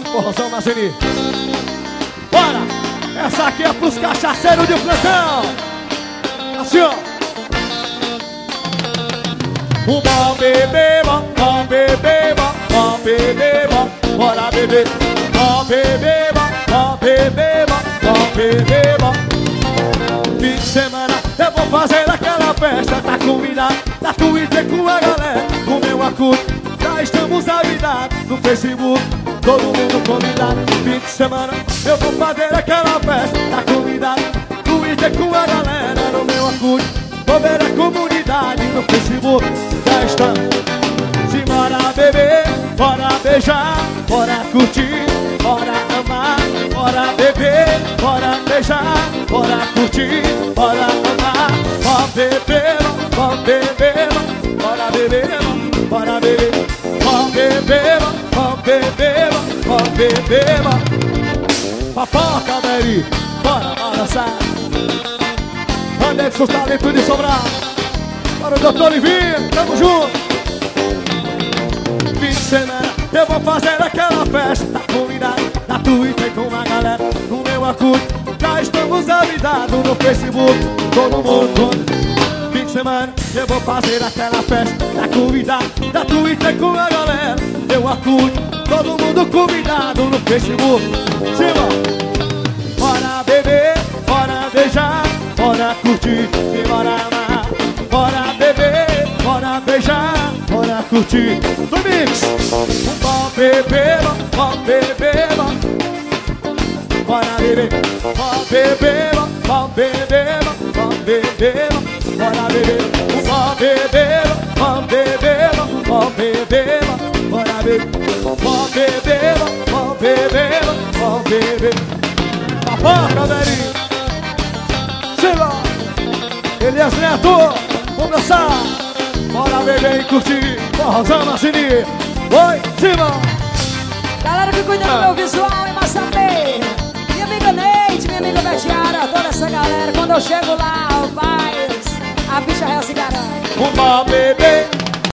Forrozão Mazini. Bora! Essa aqui é pros cachaceiros de plantão. Assim, ó. Bom bebê, bom bebê, bom bebê, bora beber. Bom bebê, bom bebê, bom bebê, fim de semana eu vou fazer aquela festa. Tá convidado, tá Twitter com a galera. Com meu acústico, já estamos avisados. No Facebook, todo mundo convidado. Fim de semana eu vou fazer aquela festa. Tá convidado, Twitter com a galera. No meu acústico, vou ver a comunidade. No Facebook, já estamos. Simbora beber, bora beijar, bora curtir, bora amar, bora beber, bora beijar, bora curtir, bora amar, bora beber, bora beber, bora beber, bora beber, bora beber, bora beber, bora beber, papoca, Beri, bora balançar. Olha aí seus talentos de sobrar. Bora, doutor Livinho, tamo junto. Fim de semana eu vou fazer aquela festa. Tá convidado, na Twitter com a galera. No meu acústico, já estamos avisados. No Facebook, todo mundo. Fim de semana eu vou fazer aquela festa. Tá convidado, na Twitter com a galera. Meu acústico, todo mundo convidado. No Facebook, cima. Bora beber, bora beijar, bora curtir e bora amar. Bora beber, bora beijar, bora curtir. Do mix. Bora beber, bora beber, bora beber, bora beber, bora beber, bora beber, bora beber, bora beber, bora beber, bora beber, bora beber, bora beber, bora beber, bora beber. Papoca, velhinho. Sei lá. Elias Neto, vamos dançar. Bora beber e curtir. Forrozão Mazini. Oi, cima. Galera que cuida do meu visual em Massapê. Minha amiga Neide, minha amiga Betiara, toda essa galera. Quando eu chego lá, a bicha real se garante. Bora beber,